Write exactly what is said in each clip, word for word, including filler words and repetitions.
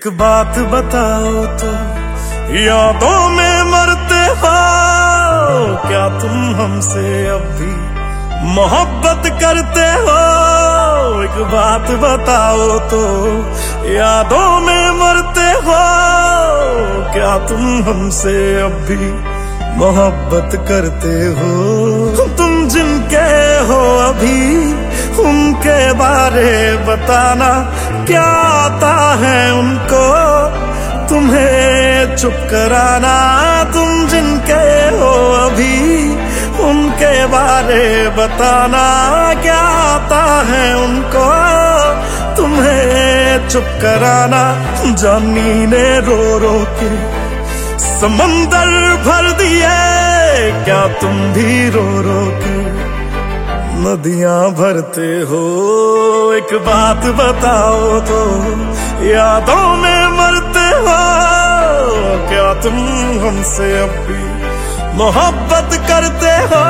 एक बात बताओ तो, यादों में मरते हो क्या तुम हमसे अब भी मोहब्बत करते हो? एक बात बताओ तो, यादों में मरते हो क्या तुम हमसे अब भी मोहब्बत करते हो? तुम जिनके हो अभी उनके बारे बताना, क्या आता है उनको तुम्हें चुप कराना? तुम जिनके हो अभी उनके बारे बताना, क्या आता है उनको तुम्हें चुप कराना? जानी ने रो रो के समंदर भर दिए, क्या तुम भी रो रो के नदियां भरते हो? एक बात बताओ तो, यादों में मरते हो क्या तुम हमसे अब भी मोहब्बत करते हो?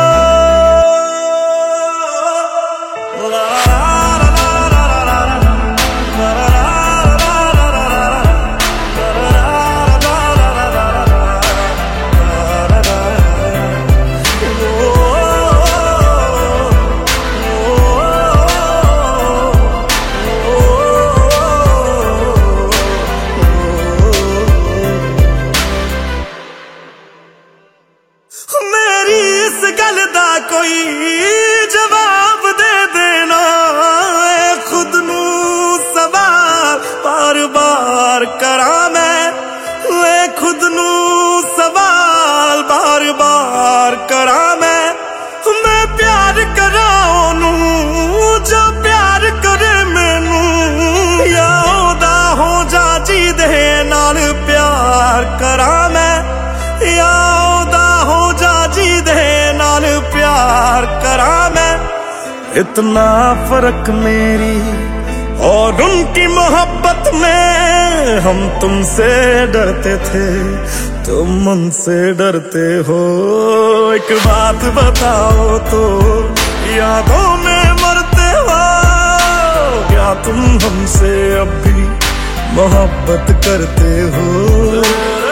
कोई जवाब दे देना, खुद नू सवाल बार बार करा मैं, खुद नू सवाल बार बार करा मैं। मैं प्यार करा ओनू जो प्यार करे मैनू, या ओदा हो जा जी दे नाल प्यार करा मैं, या ओदा हो जा जी दे नाल प्यार करा मैं। इतना फर्क मेरी और उनकी मोहब्बत में, हम तुमसे डरते थे तुम उनसे डरते हो। एक बात बताओ तो, यादों में मरते हो क्या तुम हमसे अब भी मोहब्बत करते हो?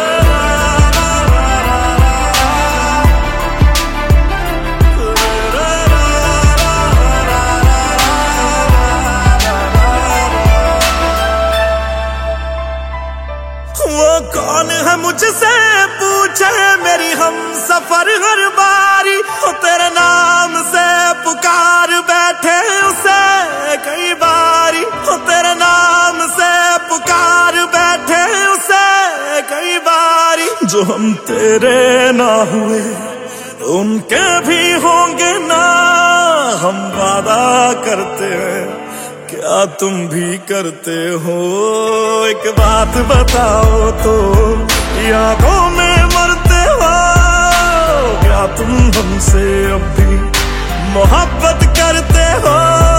कौन है मुझसे पूछे मेरी हम सफर हर बारी, हो तेरे नाम से पुकार बैठे उसे कई बारी, हो तेरे नाम से पुकार बैठे उसे कई बारी। जो हम तेरे ना हुए उनके भी होंगे ना, हम वादा करते हैं क्या तुम भी करते हो? एक बात बताओ तो, यादों में मरते हो क्या तुम हमसे अब भी मोहब्बत करते हो?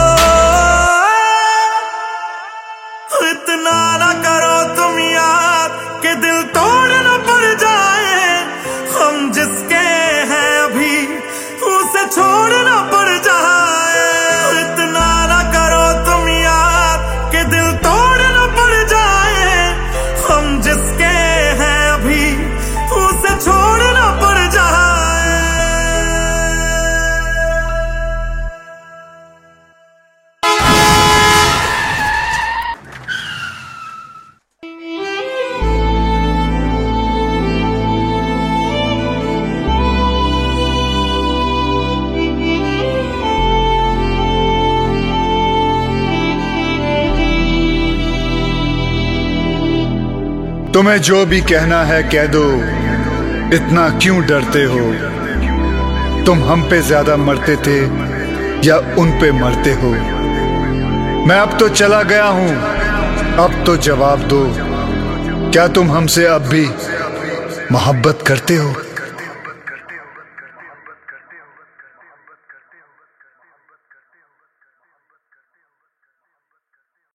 इतना ना करो तुम याद कि दिल तोड़ न पड़ जाए, हम जिसके हैं अभी उसे छोड़ न पड़ जाए। इतना ना करो तुम याद कि दिल तोड़ न पड़ जाए, हम जिसके हैं अभी उसे छोड़ न पड़ जाए। तुम्हें जो भी कहना है कह दो, इतना क्यों डरते हो? तुम हम पे ज्यादा मरते थे या उन पे मरते हो? मैं अब तो चला गया हूं, अब तो जवाब दो, क्या तुम हमसे अब भी मोहब्बत करते हो?